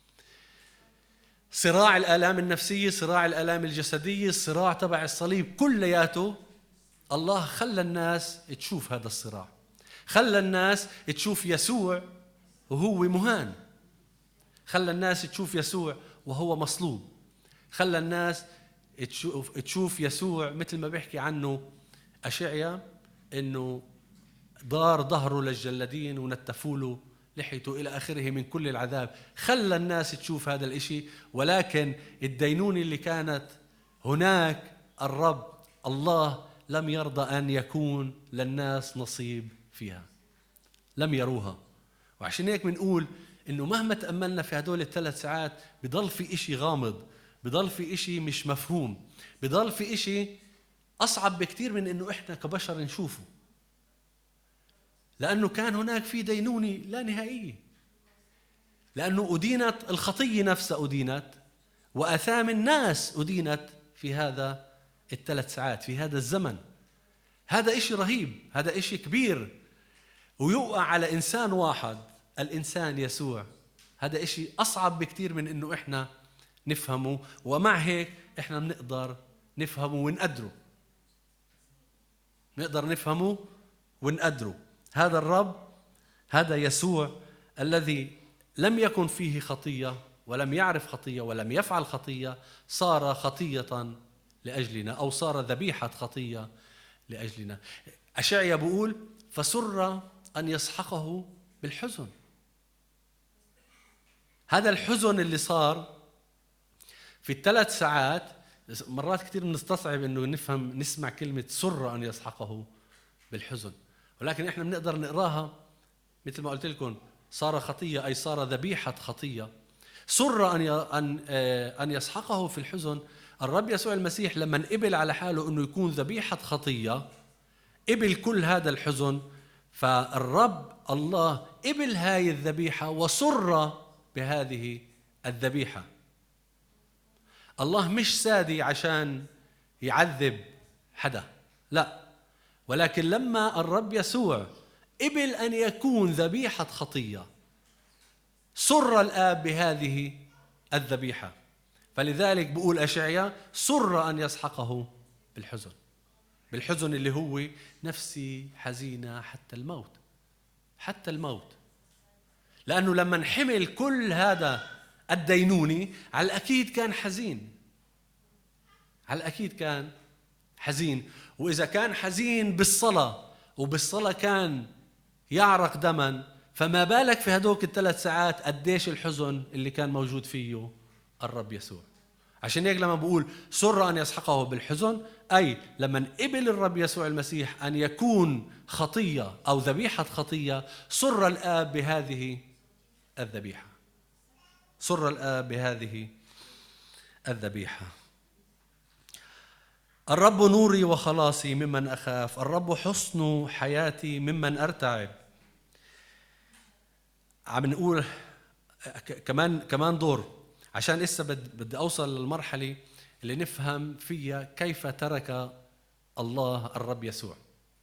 صراع الآلام النفسية، صراع الآلام الجسدية، الصراع تبع الصليب، كلياته الله خلى الناس تشوف هذا الصراع. خلى الناس تشوف يسوع وهو مهان، خلى الناس تشوف يسوع وهو مصلوب، خلى الناس تشوف تشوف يسوع مثل ما بيحكي عنه أشعيا إنه دار ظهره للجلادين ونتفوا له لحيته إلى آخره من كل العذاب. خلى الناس تشوف هذا الإشي، ولكن الدينونة اللي كانت هناك الرب الله لم يرضى أن يكون للناس نصيب فيها، لم يروها. وعشان هيك بنقول إنه مهما تأملنا في هدول الثلاث ساعات بضل في إشي غامض، بضل في إشي مش مفهوم، بضل في إشي أصعب بكتير من إنه إحنا كبشر نشوفه، لأنه كان هناك في دينونة لا نهائية، لأنه أدينت الخطية نفسها، أدينت وأثام الناس أدينت في هذا الثلاث ساعات، في هذا الزمن. هذا إشي رهيب، هذا إشي كبير، ويوقع على إنسان واحد، الإنسان يسوع. هذا إشي أصعب بكتير من إنه إحنا نفهمه، ومع هيك إحنا بنقدر نفهمه ونقدره، نقدر نفهمه ونقدره. هذا الرب، هذا يسوع الذي لم يكن فيه خطية ولم يعرف خطية ولم يفعل خطية، صار خطية لأجلنا، أو صار ذبيحة خطية لأجلنا. أشعيا بيقول: فسر أن يسحقه بالحزن. هذا الحزن اللي صار في الثلاث ساعات، مرات كتير بنستصعب إنه نفهم نسمع كلمة سر أن يسحقه بالحزن، ولكن إحنا بنقدر نقراها مثل ما قلت لكم صار خطية أي صار ذبيحة خطية، سر أن أن أن يسحقه في الحزن. الرب يسوع المسيح لما قبل على حاله أنه يكون ذبيحة خطية، قبل كل هذا الحزن. فالرب الله قبل هاي الذبيحة وسر بهذه الذبيحة. الله مش سادي عشان يعذب حدا، لا، ولكن لما الرب يسوع قبل أن يكون ذبيحة خطية، سر الآب بهذه الذبيحة. فلذلك بقول أشعياء سر أن يسحقه بالحزن، بالحزن اللي هو نفسي حزينة حتى الموت، حتى الموت. لأنه لما نحمل كل هذا الدينوني على الأكيد كان حزين، على الأكيد كان حزين. وإذا كان حزين بالصلاة، وبالصلاة كان يعرق دما، فما بالك في هدوك الثلاث ساعات قديش الحزن اللي كان موجود فيه الرب يسوع. عشان هيك لما بقول سر أن يسحقه بالحزن، أي لما قبل الرب يسوع المسيح أن يكون خطية أو ذبيحة خطية، سر الآب بهذه الذبيحة، سر الآب بهذه الذبيحة. الرب نوري وخلاصي ممن أخاف، الرب حصن حياتي ممن أرتعب. عم نقول كمان كمان دور، عشان لسه بدي أوصل للمرحلة اللي نفهم فيها كيف ترك الله الرب يسوع.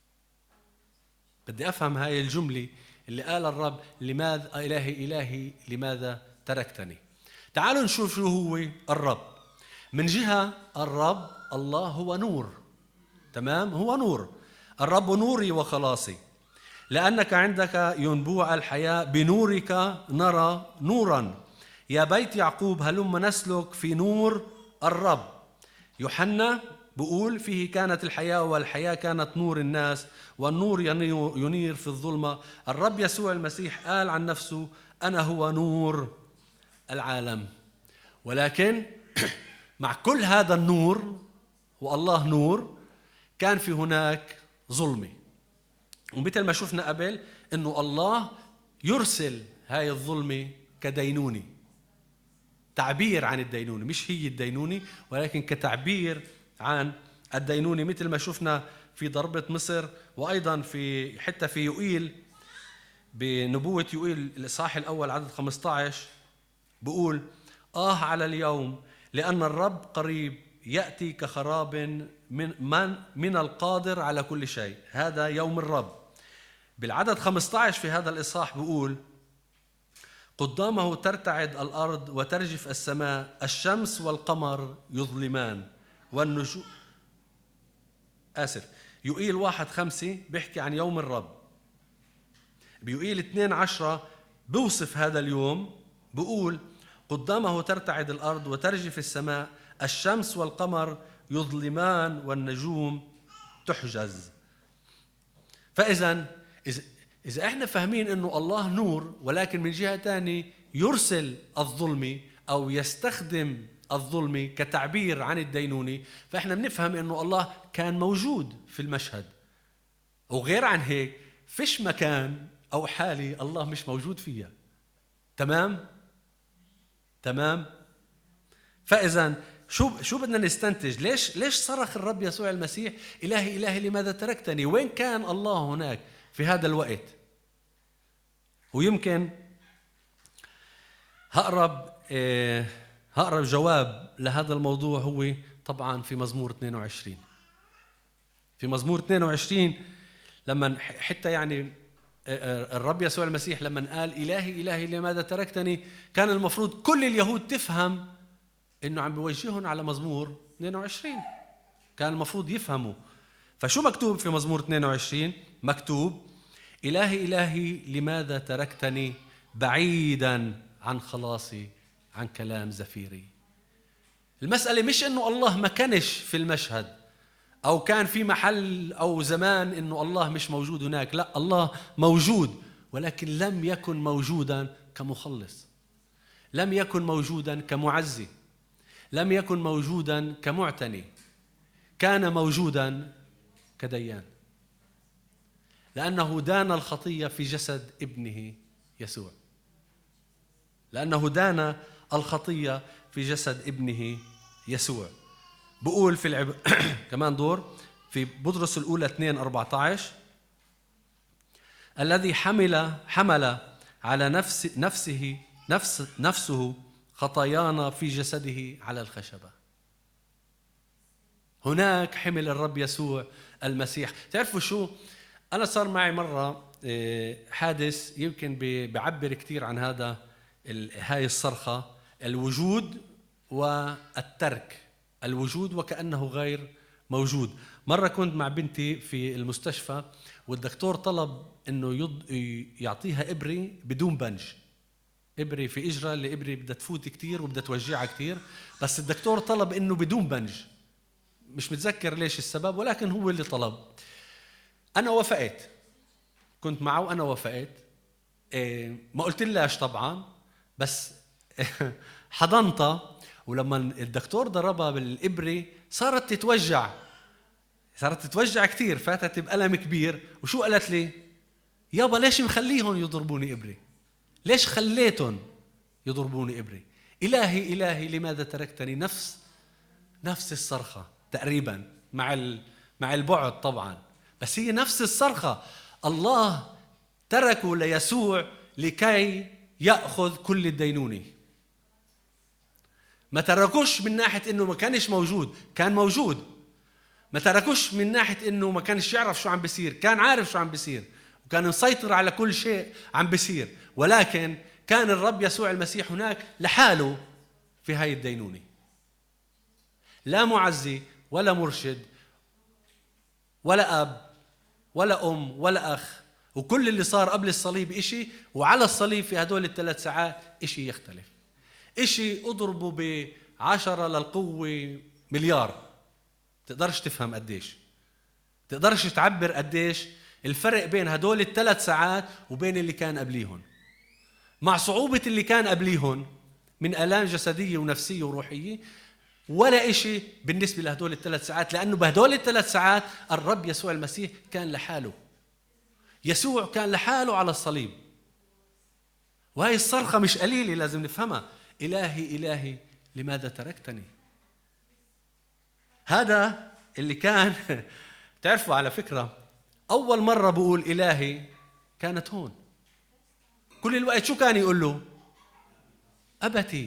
بدي أفهم هاي الجملة اللي قال الرب لماذا إلهي إلهي لماذا تركتني. تعالوا نشوف شو هو الرب. من جهة الرب الله هو نور، تمام، هو نور. الرب نوري وخلاصي، لأنك عندك ينبوع الحياة، بنورك نرى نورا. يا بيت يعقوب هلم نسلك في نور الرب. يوحنا بقول فيه كانت الحياة والحياة كانت نور الناس والنور ينير في الظلمة. الرب يسوع المسيح قال عن نفسه أنا هو نور العالم. ولكن مع كل هذا النور، والله نور، كان في هناك ظلمة. ومثل ما شفنا قبل إنه الله يرسل هاي الظلمة كدينوني، تعبير عن الدينونة، مش هي الدينونة ولكن كتعبير عن الدينونة، مثل ما شفنا في ضربة مصر، وأيضا في حتى في يوئيل، بنبوة يوئيل الإصحاح الأول عدد خمسة عشر بقول آه على اليوم لأن الرب قريب يأتي كخراب من, من, من القادر على كل شيء. هذا يوم الرب. بالعدد خمسة عشر في هذا الإصحاح بقول قدامه ترتعد الأرض وترجف السماء، الشمس والقمر يظلمان والنجوم. آسف، يوئيل واحد خمسة بيحكي عن يوم الرب. بيوئيل اثنين عشرة بوصف هذا اليوم، بقول قدامه ترتعد الأرض وترجف السماء، الشمس والقمر يظلمان والنجوم تحجز. فإذا إذا إحنا فاهمين إنه الله نور، ولكن من جهة تانية يرسل الظلمة أو يستخدم الظلمة كتعبير عن الدينونة، فإحنا بنفهم إنه الله كان موجود في المشهد. وغير عن هيك فيش مكان أو حالة الله مش موجود فيها. تمام؟ تمام؟ فإذا شو شو بدنا نستنتج؟ ليش ليش صرخ الرب يسوع المسيح إلهي إلهي لماذا تركتني؟ وين كان الله هناك في هذا الوقت؟ ويمكن هقرب إيه هقرب جواب لهذا الموضوع هو طبعا في مزمور اثنين وعشرين. في مزمور اثنين وعشرين لما حتى يعني الرب يسوع المسيح لما قال إلهي إلهي لماذا تركتني، كان المفروض كل اليهود تفهم إنه عم بيوجههم على مزمور اثنين وعشرين، كان المفروض يفهموا. فشو مكتوب في مزمور اثنين وعشرين؟ مكتوب إلهي إلهي لماذا تركتني بعيدا عن خلاصي عن كلام زفيري. المسألة مش إنه الله ما كانش في المشهد أو كان في محل أو زمان إنه الله مش موجود هناك، لا، الله موجود، ولكن لم يكن موجودا كمخلص، لم يكن موجودا كمعزي، لم يكن موجودا كمعتني، كان موجودا كديان، لأنه دان الخطية في جسد ابنه يسوع. لأنه دان الخطية في جسد ابنه يسوع. بقول في العب... كمان دور في بطرس الأولى اثنين أربعة عشر: الذي حمل حمل على نفس نفسه نفس نفسه خطايانا في جسده على الخشبة. هناك حمل الرب يسوع المسيح. تعرفوا شو؟ أنا صار معي مرة حادث يمكن بيعبر كتير عن هذا هاي الصرخة: الوجود والترك. الوجود وكأنه غير موجود. مرة كنت مع بنتي في المستشفى والدكتور طلب إنه يض... يعطيها إبري بدون بنج. إبري في إجرة اللي إبري بدها تفوت كتير وبدها توجعها كتير، بس الدكتور طلب إنه بدون بنج. مش متذكر ليش السبب، ولكن هو اللي طلب. أنا وافقت، كنت معه وأنا وافقت. إيه ما قلت لهاش طبعا، بس حضنتها. ولما الدكتور ضربها بالإبري صارت تتوجع، صارت تتوجع كتير، فاتت بألم كبير. وشو قالت لي؟ يابا ليش مخليهم يضربوني إبري؟ ليش خليتهم يضربوني إبري؟ إلهي إلهي لماذا تركتني؟ نفس نفس الصرخة تقريبا، مع مع البعد طبعا، بس هي نفس الصرخة. الله تركوا ليسوع لكي يأخذ كل الدينونة. ما تركوش من ناحية إنه ما كانش موجود، كان موجود. ما تركوش من ناحية إنه ما كانش يعرف شو عم بيصير، كان عارف شو عم بيصير وكان مسيطر على كل شيء عم بيصير. ولكن كان الرب يسوع المسيح هناك لحاله في هاي الدينونة، لا معزي ولا مرشد ولا أب ولا أم ولا أخ. وكل اللي صار قبل الصليب إشي، وعلى الصليب في هدول الثلاث ساعات إشي يختلف. إشي أضربه بعشرة للقوة مليار، تقدرش تفهم قديش، تقدرش تعبر قديش الفرق بين هدول الثلاث ساعات وبين اللي كان قبليهم. مع صعوبة اللي كان قبليهم من آلام جسدية ونفسية وروحية، ولا إشي بالنسبة لهدول الثلاث ساعات، لأنه بهدول الثلاث ساعات الرب يسوع المسيح كان لحاله. يسوع كان لحاله على الصليب. وهي الصرخة مش قليلة، لازم نفهمها: إلهي إلهي لماذا تركتني؟ هذا اللي كان تعرفوا على فكرة أول مرة بقول إلهي كانت هون. كل الوقت شو كان يقول له؟ أبتي.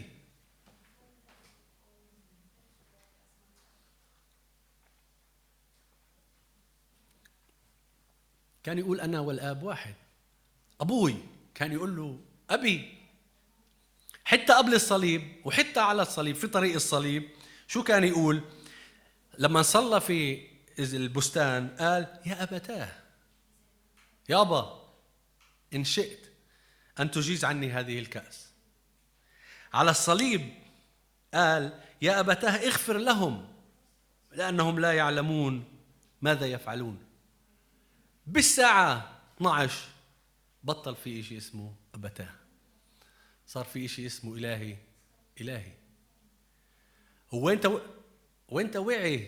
كان يقول أنا والآب واحد. أبوي كان يقول له أبي. حتى قبل الصليب وحتى على الصليب في طريق الصليب شو كان يقول؟ لما صلى في البستان قال يا أبتاه، يابا إن شئت أن تجيز عني هذه الكأس. على الصليب قال يا أبتاه اغفر لهم لأنهم لا يعلمون ماذا يفعلون. بالساعة اثني عشر بطل في شيء اسمه أبتاه، صار في شيء اسمه إلهي إلهي. هو أنت و... وأنت وعي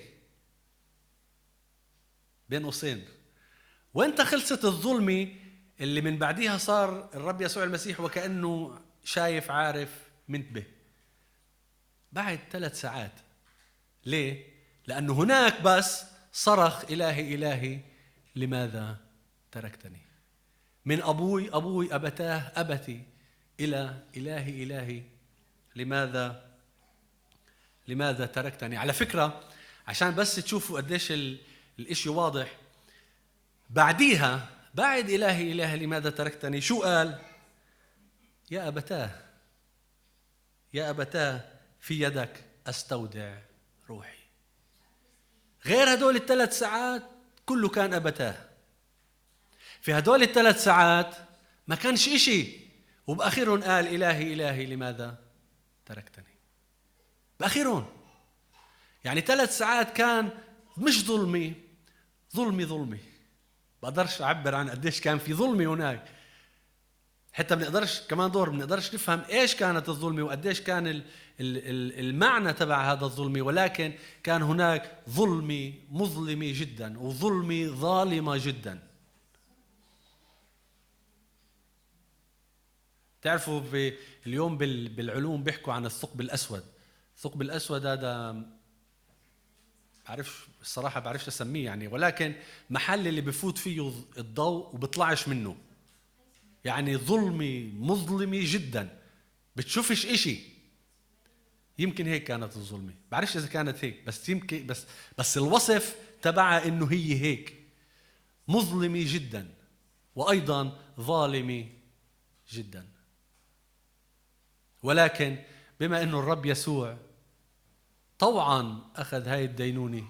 بين قوسين، وأنت خلصت الظلمة اللي من بعديها صار الرب يسوع المسيح وكأنه شايف عارف منتبه بعد ثلاث ساعات. ليه؟ لأنه هناك بس صرخ إلهي إلهي لماذا تركتني؟ من أبوي أبوي أبتاه أبتي إلى إلهي إلهي لماذا لماذا تركتني. على فكرة عشان بس تشوفوا قديش الإشي واضح، بعديها بعد إلهي إلهي لماذا تركتني شو قال؟ يا أبتاه يا أبتاه في يدك أستودع روحي. غير هدول الثلاث ساعات كله كان أبتاه. في هدول الثلاث ساعات ما كانش إشي، وبأخيرهم قال إلهي إلهي لماذا تركتني. بأخيرهم يعني ثلاث ساعات كان مش ظلمي ظلمي ظلمي بقدرش أعبر عن قديش كان في ظلمي هناك. حتى بنقدرش كمان دور بنقدرش نفهم إيش كانت الظلمة وقديش كان المعنى تبع هذا الظلمي، ولكن كان هناك ظلمي مظلمة جدا وظلمي ظالمة جدا. تعرفوا اليوم بالعلوم بيحكوا عن الثقب الأسود. الثقب الأسود هذا بعرفش الصراحة بعرفش أسميه يعني، ولكن محل اللي بفوت فيه الضوء وبطلعش منه، يعني ظلمي مظلمي جدا، بتشوفش إشي. يمكن هيك كانت الظلمة، بعرفش إذا كانت هيك، بس يمكن بس بس الوصف تبعها إنه هي هيك، مظلمة جدا وأيضا ظالمة جدا. ولكن بما إنه الرب يسوع طوعا أخذ هاي الدينونة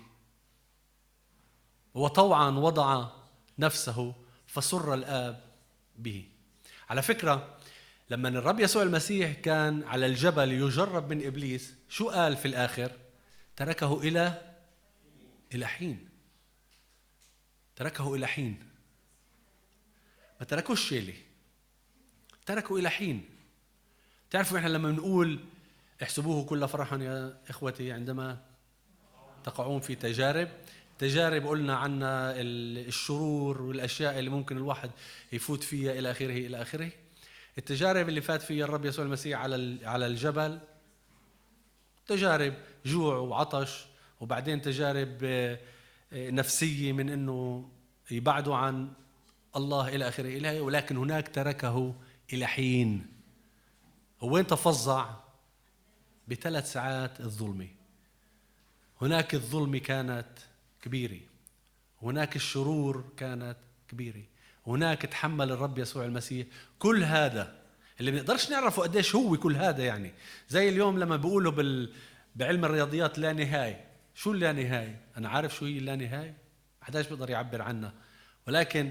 وطوعا وضع نفسه، فسر الآب به. على فكرة لما الرب يسوع المسيح كان على الجبل يجرب من إبليس، شو قال في الآخر؟ تركه إلى إلى حين. تركه إلى حين، ما تركوش شيلي، تركوا إلى حين. تعرفوا إحنا لما بنقول احسبوه كل فرحا يا إخوتي عندما تقعون في تجارب، تجارب قلنا عنا الشرور والأشياء اللي ممكن الواحد يفوت فيها إلى آخره إلى آخره. التجارب اللي فات فيها الرب يسوع المسيح على على الجبل، تجارب جوع وعطش، وبعدين تجارب نفسية من إنه يبعدوا عن الله إلى آخره إلى، ولكن هناك تركه إلى حين. وين تفظع؟ بثلاث ساعات الظلمة. هناك الظلمة كانت كبيرة، هناك الشرور كانت كبيرة، هناك تحمل الرب يسوع المسيح كل هذا اللي بنقدرش نعرفه قديش هو كل هذا. يعني زي اليوم لما بيقولوا بال... بعلم الرياضيات لا نهاية. شو اللا نهاية؟ أنا عارف شو هي اللا نهاية، محداش بيقدر يعبر عنها، ولكن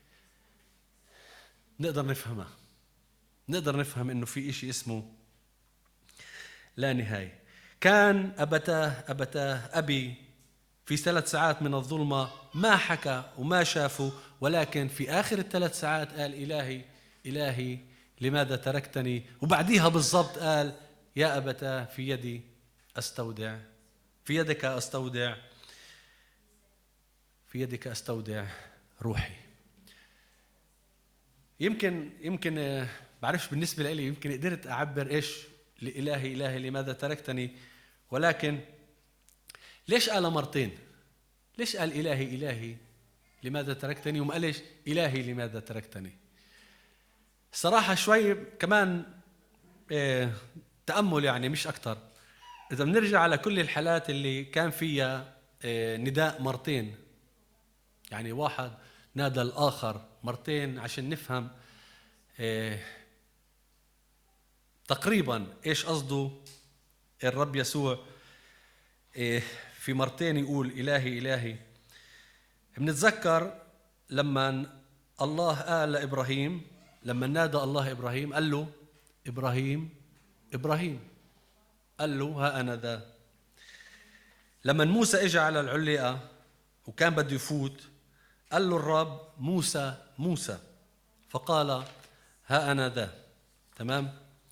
نقدر نفهمها. نقدر نفهم إنه في إشي اسمه لا نهاية. كان أبتاه أبتاه أبي في ثلاث ساعات من الظلمة ما حكى وما شافوا، ولكن في آخر الثلاث ساعات قال إلهي إلهي لماذا تركتني؟ وبعديها بالضبط قال يا أبتاه في يدي أستودع، في يدك أستودع، في يدك أستودع روحي. يمكن يمكن بعرفش بالنسبة لي يمكن قدرت أعبر إيش لإلهي إلهي لماذا تركتني، ولكن ليش قال مرتين؟ ليش قال إلهي إلهي لماذا تركتني وما قالش إلهي لماذا تركتني؟ صراحة شوي كمان اه تأمل يعني مش أكتر. إذا بنرجع على كل الحالات اللي كان فيها اه نداء مرتين، يعني واحد نادى الآخر مرتين عشان نفهم اه تقريبا إيش قصده الرب يسوع اه في مرتين يقول إلهي إلهي. بنتذكر لما الله قال لإبراهيم، لما نادى الله إبراهيم قال له إبراهيم إبراهيم، قال له ها أنا ذا. لما موسى إجا على العليقة وكان بده يفوت قال له الرب موسى موسى، فقال ها أنا ذا. تمام.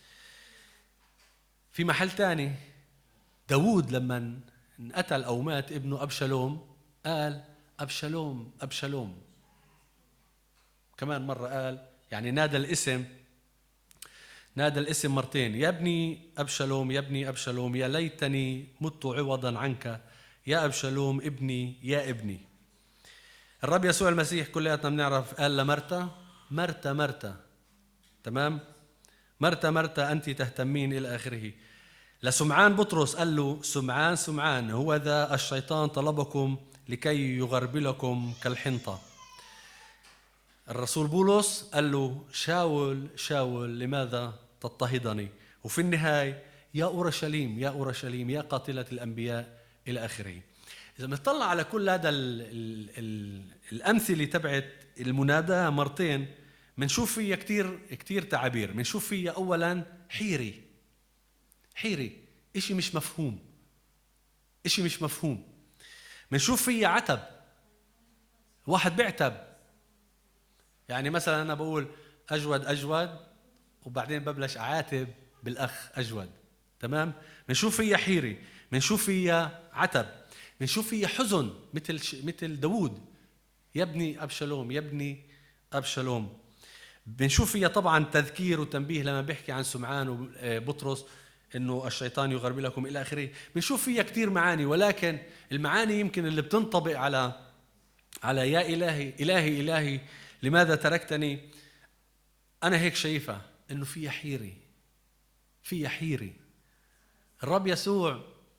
في محل تاني داود لما انقتل أو مات ابنه أبشالوم قال أبشالوم أبشالوم. كمان مرة قال يعني نادى الاسم، نادى الاسم مرتين، يا ابني أبشالوم يا ابني أبشالوم، يا ليتني مت عوضا عنك، يا أبشالوم ابني يا ابني. الرب يسوع المسيح كلياتنا بنعرف قال لمرتا مرتا مرتا، تمام، مرتا مرتا أنت تهتمين إلى آخره. لسمعان بطرس قال له سمعان سمعان هو ذا الشيطان طلبكم لكي يغربلكم كالحنطة. الرسول بولس قال له شاول شاول لماذا تضطهدني؟ وفي النهاية يا أورشليم يا أورشليم يا قاتلة الأنبياء إلى آخره. إذا بنطلع على كل هذا ال ال ال الأمثلة تبعت المناداة مرتين، منشوف فيها كتير كتير تعابير. منشوف فيها أولا حيري حيري، إشي مش مفهوم، إشي مش مفهوم. منشوف فيها عتب، واحد بيعتب. يعني مثلا أنا بقول أجود أجود وبعدين ببلش أعاتب بالأخ أجود، تمام. منشوف فيها حيري، منشوف فيها عتب، منشوف فيها حزن مثل مثل داود، يا ابني أبشالوم يا ابني أبشالوم. بنشوف فيها طبعا تذكير وتنبيه لما بيحكي عن سمعان وبطرس انه الشيطان يغربلكم الى اخره. بنشوف فيها كثير معاني، ولكن المعاني يمكن اللي بتنطبق على على يا الهي الهي الهي لماذا تركتني، انا هيك شايفها انه فيها حيرة، فيها حيرة. الرب يسوع،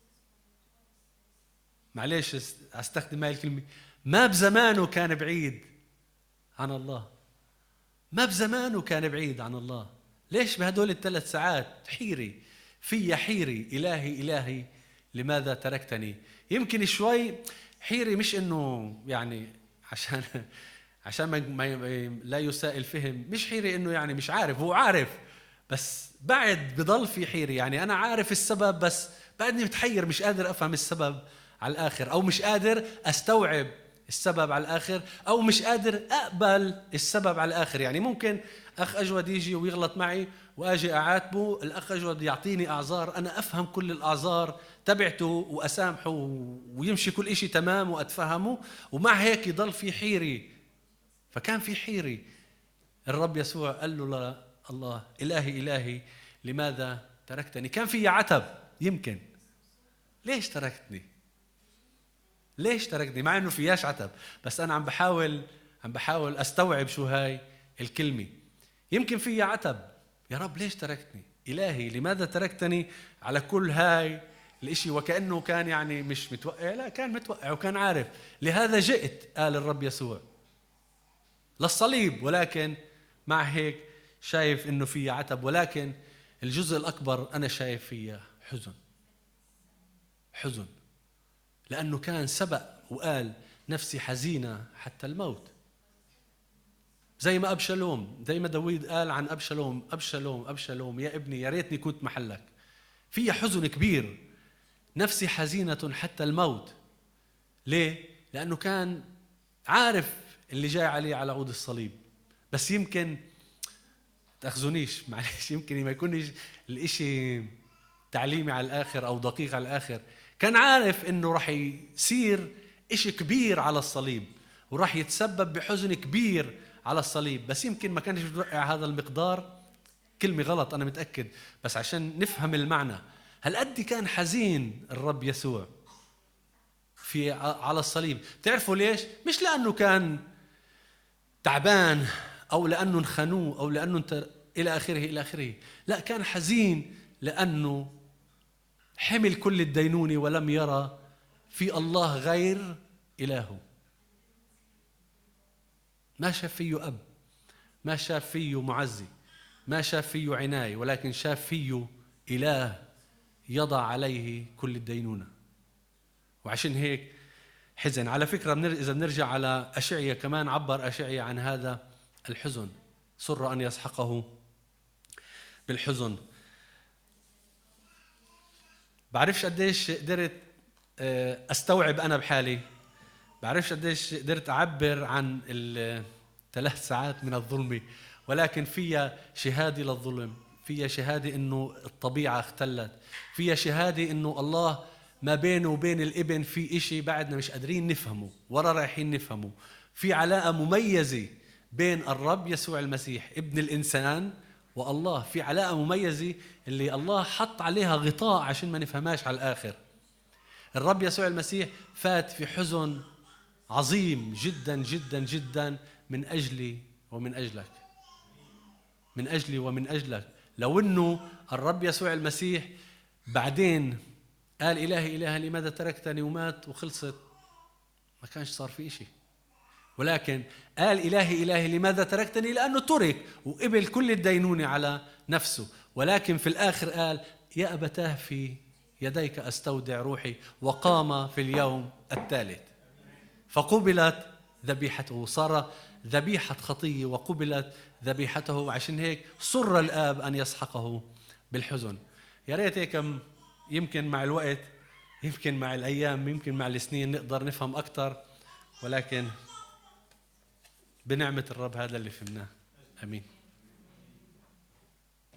معلش استخدم هاي الكلمة، ما بزمانه كان بعيد عن الله، ما بزمانه كان بعيد عن الله. ليش بهدول الثلاث ساعات حيرة، فيها حيرة، إلهي إلهي لماذا تركتني. يمكن شوي حيرة، مش إنه يعني عشان عشان ما ما لا يساء الفهم، مش حيرة إنه يعني مش عارف، هو عارف بس بعد بضل في حيرة. يعني أنا عارف السبب بس بعدني متحير، مش قادر أفهم السبب على الآخر، أو مش قادر أستوعب السبب على الآخر، أو مش قادر أقبل السبب على الآخر. يعني ممكن أخ أجود يجي ويغلط معي وأجي أعاتبه، الأخ أجود يعطيني أعذار، أنا أفهم كل الأعذار تبعته وأسامحه ويمشي كل إشي تمام وأتفهمه، ومع هيك يضل في حيرة. فكان في حيرة. الرب يسوع قال له لا الله إلهي إلهي لماذا تركتني. كان في عتب، يمكن ليش تركتني، ليش تركني، مع انه فياش عتب، بس انا عم بحاول عم بحاول استوعب شو هاي الكلمه. يمكن فيها عتب، يا رب ليش تركتني، الهي لماذا تركتني على كل هاي الاشي. وكانه كان يعني مش متوقع، لا كان متوقع وكان عارف. لهذا جئت قال الرب يسوع للصليب، ولكن مع هيك شايف انه فيها عتب. ولكن الجزء الاكبر انا شايف فيها حزن، حزن، لأنه كان سبق وقال نفسي حزينة حتى الموت. زي ما أبشالوم، زي ما داوود قال عن أبشالوم أبشالوم أبشالوم يا ابني يا ريتني كنت محلك. فيها حزن كبير، نفسي حزينة حتى الموت. ليه؟ لأنه كان عارف اللي جاي عليه على عود الصليب. بس يمكن تأخذونيش معلش، يمكن ما يكونش الإشي تعليمي على الآخر أو دقيق على الآخر. كان عارف إنه رح يصير إشي كبير على الصليب ورح يتسبب بحزن كبير على الصليب، بس يمكن ما كانش متوقع هذا المقدار. كلمة غلط أنا متأكد، بس عشان نفهم المعنى. هل قد كان حزين الرب يسوع في على الصليب؟ تعرفوا ليش؟ مش لأنه كان تعبان أو لأنه انخنوه أو لأنه انت إلى آخره إلى آخره. لا، كان حزين لأنه حمل كل الدينونة ولم يرى في الله غير إلهه. ما شاف فيه أب، ما شاف فيه معزي، ما شاف فيه عناية، ولكن شاف فيه إله يضع عليه كل الدينونة. وعشان هيك حزن. على فكرة إذا بنرجع على أشعيا كمان، عبر أشعيا عن هذا الحزن، سر أن يسحقه بالحزن. بعرفش قديش قدرت أستوعب أنا بحالي، بعرفش قديش قدرت أعبر عن الثلاث ساعات من الظلم، ولكن فيها شهادة للظلم، فيها شهادة إنه الطبيعة اختلت، فيها شهادة إنه الله ما بينه وبين الابن في إشي بعدنا مش قادرين نفهمه ولا رايحين نفهمه. في علاقة مميزة بين الرب يسوع المسيح ابن الإنسان والله، في علاقة مميزة اللي الله حط عليها غطاء عشان ما نفهماش على الآخر. الرب يسوع المسيح فات في حزن عظيم جدا جدا جدا من أجلي ومن أجلك، من أجلي ومن أجلك. لو أنه الرب يسوع المسيح بعدين قال إلهي إلهي لماذا تركتني ومات وخلصت، ما كانش صار في إشي. ولكن قال إلهي إلهي لماذا تركتني لأنه ترك وقبل كل الدينونة على نفسه. ولكن في الآخر قال يا أبتاه في يديك أستودع روحي، وقام في اليوم الثالث فقبلت ذبيحته، صار ذبيحة خطية وقبلت ذبيحته. عشان هيك سر الآب أن يسحقه بالحزن. يا ريت هيك يمكن مع الوقت، يمكن مع الأيام، يمكن مع السنين نقدر نفهم أكتر، ولكن بنعمة الرب هذا اللي فهمناه. أمين.